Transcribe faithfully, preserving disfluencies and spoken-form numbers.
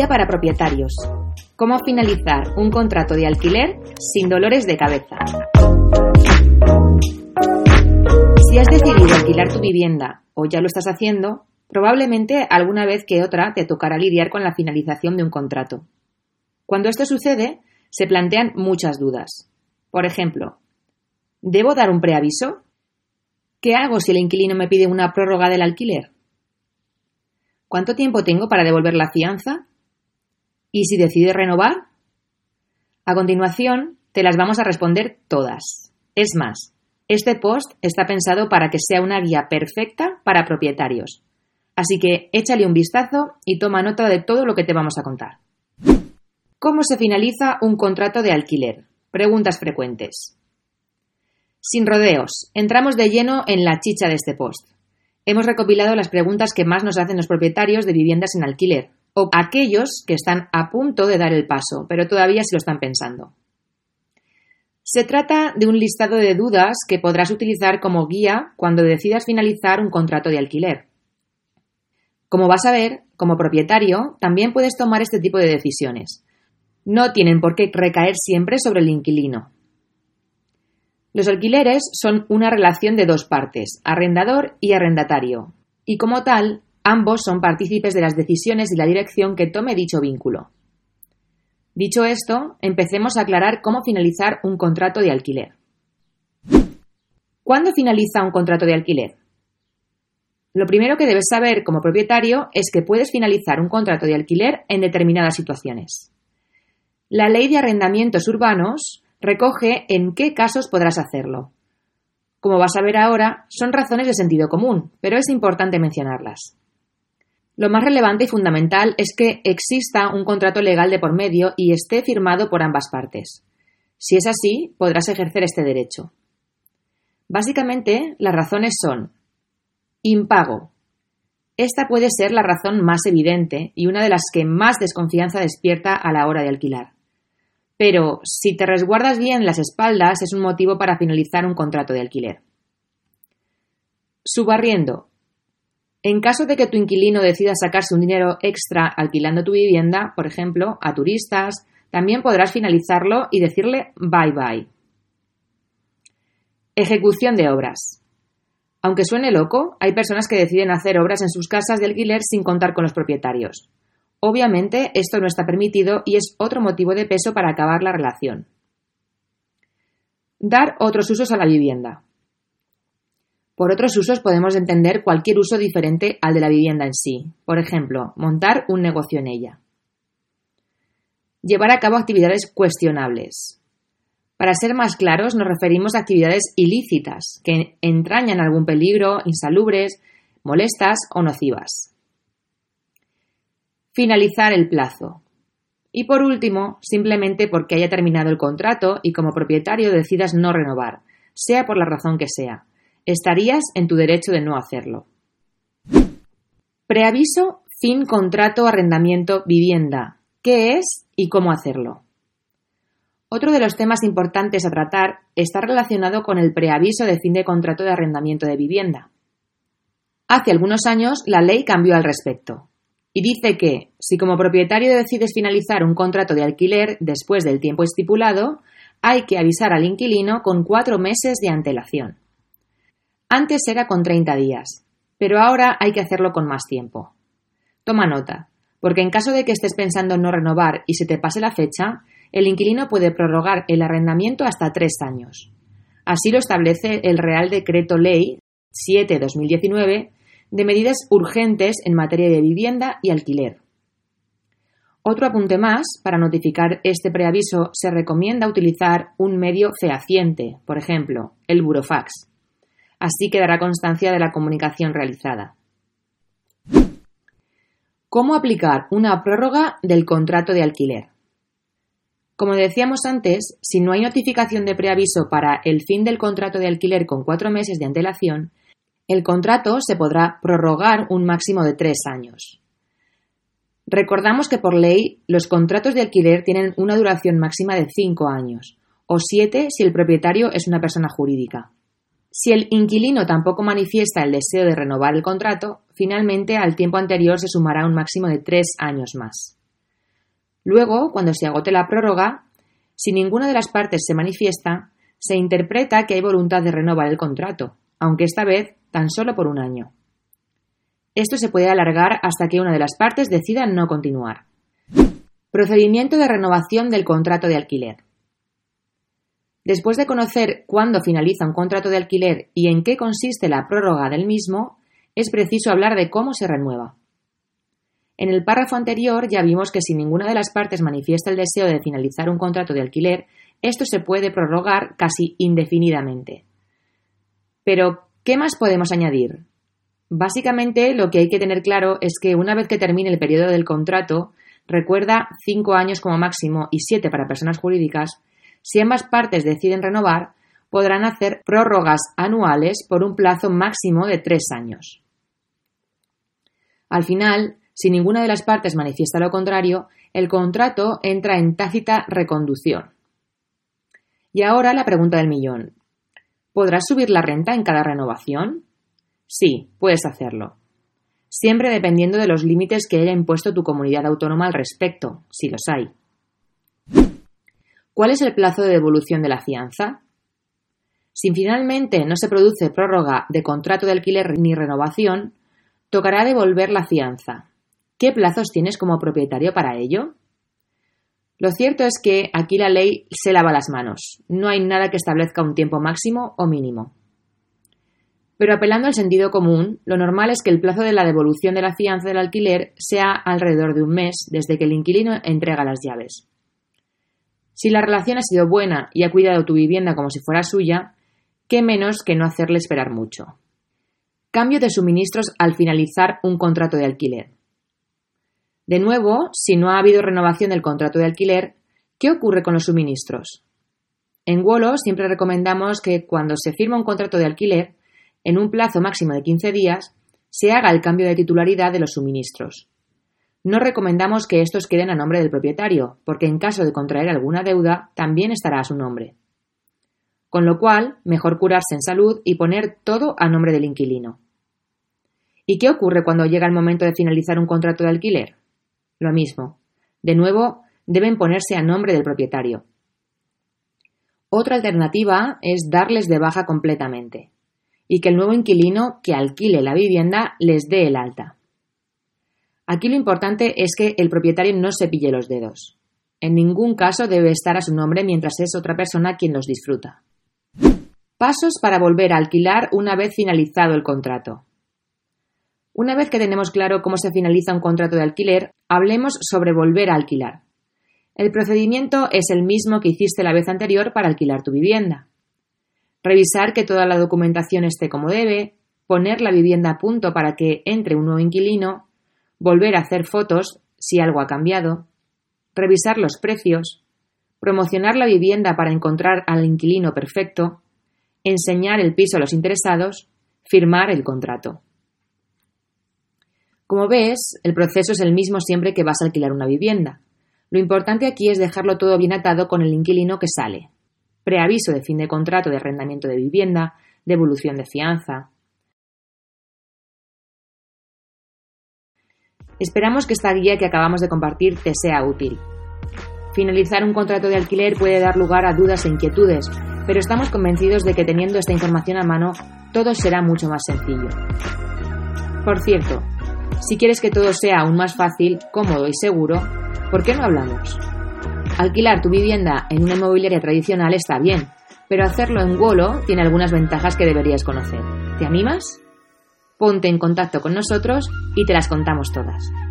para propietarios. ¿Cómo finalizar un contrato de alquiler sin dolores de cabeza? Si has decidido alquilar tu vivienda o ya lo estás haciendo, probablemente alguna vez que otra te tocará lidiar con la finalización de un contrato. Cuando esto sucede, se plantean muchas dudas. Por ejemplo, ¿debo dar un preaviso? ¿Qué hago si el inquilino me pide una prórroga del alquiler? ¿Cuánto tiempo tengo para devolver la fianza? ¿Y si decide renovar? A continuación, te las vamos a responder todas. Es más, este post está pensado para que sea una guía perfecta para propietarios. Así que échale un vistazo y toma nota de todo lo que te vamos a contar. ¿Cómo se finaliza un contrato de alquiler? Preguntas frecuentes. Sin rodeos, entramos de lleno en la chicha de este post. Hemos recopilado las preguntas que más nos hacen los propietarios de viviendas en alquiler, o aquellos que están a punto de dar el paso, pero todavía se lo están pensando. Se trata de un listado de dudas que podrás utilizar como guía cuando decidas finalizar un contrato de alquiler. Como vas a ver, como propietario, también puedes tomar este tipo de decisiones. No tienen por qué recaer siempre sobre el inquilino. Los alquileres son una relación de dos partes, arrendador y arrendatario, y como tal, ambos son partícipes de las decisiones y la dirección que tome dicho vínculo. Dicho esto, empecemos a aclarar cómo finalizar un contrato de alquiler. ¿Cuándo finaliza un contrato de alquiler? Lo primero que debes saber como propietario es que puedes finalizar un contrato de alquiler en determinadas situaciones. La Ley de Arrendamientos Urbanos recoge en qué casos podrás hacerlo. Como vas a ver ahora, son razones de sentido común, pero es importante mencionarlas. Lo más relevante y fundamental es que exista un contrato legal de por medio y esté firmado por ambas partes. Si es así, podrás ejercer este derecho. Básicamente, las razones son: impago. Esta puede ser la razón más evidente y una de las que más desconfianza despierta a la hora de alquilar. Pero, si te resguardas bien las espaldas, es un motivo para finalizar un contrato de alquiler. Subarriendo. En caso de que tu inquilino decida sacarse un dinero extra alquilando tu vivienda, por ejemplo, a turistas, también podrás finalizarlo y decirle bye bye. Ejecución de obras. Aunque suene loco, hay personas que deciden hacer obras en sus casas de alquiler sin contar con los propietarios. Obviamente, esto no está permitido y es otro motivo de peso para acabar la relación. Dar otros usos a la vivienda. Por otros usos podemos entender cualquier uso diferente al de la vivienda en sí. Por ejemplo, montar un negocio en ella. Llevar a cabo actividades cuestionables. Para ser más claros, nos referimos a actividades ilícitas, que entrañan algún peligro, insalubres, molestas o nocivas. Finalizar el plazo. Y por último, simplemente porque haya terminado el contrato y como propietario decidas no renovar, sea por la razón que sea. Estarías en tu derecho de no hacerlo. Preaviso, fin, contrato, arrendamiento, vivienda. ¿Qué es y cómo hacerlo? Otro de los temas importantes a tratar está relacionado con el preaviso de fin de contrato de arrendamiento de vivienda. Hace algunos años la ley cambió al respecto y dice que, si como propietario decides finalizar un contrato de alquiler después del tiempo estipulado, hay que avisar al inquilino con cuatro meses de antelación. Antes era con treinta días, pero ahora hay que hacerlo con más tiempo. Toma nota, porque en caso de que estés pensando en no renovar y se te pase la fecha, el inquilino puede prorrogar el arrendamiento hasta tres años. Así lo establece el Real Decreto Ley siete barra dos mil diecinueve de medidas urgentes en materia de vivienda y alquiler. Otro apunte más: para notificar este preaviso se recomienda utilizar un medio fehaciente, por ejemplo, el burofax. Así quedará constancia de la comunicación realizada. ¿Cómo aplicar una prórroga del contrato de alquiler? Como decíamos antes, si no hay notificación de preaviso para el fin del contrato de alquiler con cuatro meses de antelación, el contrato se podrá prorrogar un máximo de tres años. Recordamos que por ley los contratos de alquiler tienen una duración máxima de cinco años, o siete si el propietario es una persona jurídica. Si el inquilino tampoco manifiesta el deseo de renovar el contrato, finalmente al tiempo anterior se sumará un máximo de tres años más. Luego, cuando se agote la prórroga, si ninguna de las partes se manifiesta, se interpreta que hay voluntad de renovar el contrato, aunque esta vez tan solo por un año. Esto se puede alargar hasta que una de las partes decida no continuar. Procedimiento de renovación del contrato de alquiler. Después de conocer cuándo finaliza un contrato de alquiler y en qué consiste la prórroga del mismo, es preciso hablar de cómo se renueva. En el párrafo anterior ya vimos que si ninguna de las partes manifiesta el deseo de finalizar un contrato de alquiler, esto se puede prorrogar casi indefinidamente. Pero, ¿qué más podemos añadir? Básicamente, lo que hay que tener claro es que una vez que termine el periodo del contrato, recuerda cinco años como máximo y siete para personas jurídicas, si ambas partes deciden renovar, podrán hacer prórrogas anuales por un plazo máximo de tres años. Al final, si ninguna de las partes manifiesta lo contrario, el contrato entra en tácita reconducción. Y ahora la pregunta del millón. ¿Podrás subir la renta en cada renovación? Sí, puedes hacerlo. Siempre dependiendo de los límites que haya impuesto tu comunidad autónoma al respecto, si los hay. ¿Cuál es el plazo de devolución de la fianza? Si finalmente no se produce prórroga de contrato de alquiler ni renovación, tocará devolver la fianza. ¿Qué plazos tienes como propietario para ello? Lo cierto es que aquí la ley se lava las manos. No hay nada que establezca un tiempo máximo o mínimo. Pero apelando al sentido común, lo normal es que el plazo de la devolución de la fianza del alquiler sea alrededor de un mes desde que el inquilino entrega las llaves. Si la relación ha sido buena y ha cuidado tu vivienda como si fuera suya, qué menos que no hacerle esperar mucho. Cambio de suministros al finalizar un contrato de alquiler. De nuevo, si no ha habido renovación del contrato de alquiler, ¿qué ocurre con los suministros? En Wolo siempre recomendamos que cuando se firma un contrato de alquiler, en un plazo máximo de quince días, se haga el cambio de titularidad de los suministros. No recomendamos que estos queden a nombre del propietario, porque en caso de contraer alguna deuda, también estará a su nombre. Con lo cual, mejor curarse en salud y poner todo a nombre del inquilino. ¿Y qué ocurre cuando llega el momento de finalizar un contrato de alquiler? Lo mismo. De nuevo, deben ponerse a nombre del propietario. Otra alternativa es darles de baja completamente y que el nuevo inquilino que alquile la vivienda les dé el alta. Aquí lo importante es que el propietario no se pille los dedos. En ningún caso debe estar a su nombre mientras es otra persona quien los disfruta. Pasos para volver a alquilar una vez finalizado el contrato. Una vez que tenemos claro cómo se finaliza un contrato de alquiler, hablemos sobre volver a alquilar. El procedimiento es el mismo que hiciste la vez anterior para alquilar tu vivienda. Revisar que toda la documentación esté como debe, poner la vivienda a punto para que entre un nuevo inquilino, volver a hacer fotos si algo ha cambiado, revisar los precios, promocionar la vivienda para encontrar al inquilino perfecto, enseñar el piso a los interesados, firmar el contrato. Como ves, el proceso es el mismo siempre que vas a alquilar una vivienda. Lo importante aquí es dejarlo todo bien atado con el inquilino que sale. Preaviso de fin de contrato de arrendamiento de vivienda, devolución de fianza. Esperamos que esta guía que acabamos de compartir te sea útil. Finalizar un contrato de alquiler puede dar lugar a dudas e inquietudes, pero estamos convencidos de que teniendo esta información a mano, todo será mucho más sencillo. Por cierto, si quieres que todo sea aún más fácil, cómodo y seguro, ¿por qué no hablamos? Alquilar tu vivienda en una inmobiliaria tradicional está bien, pero hacerlo en Wolo tiene algunas ventajas que deberías conocer. ¿Te animas? Ponte en contacto con nosotros y te las contamos todas.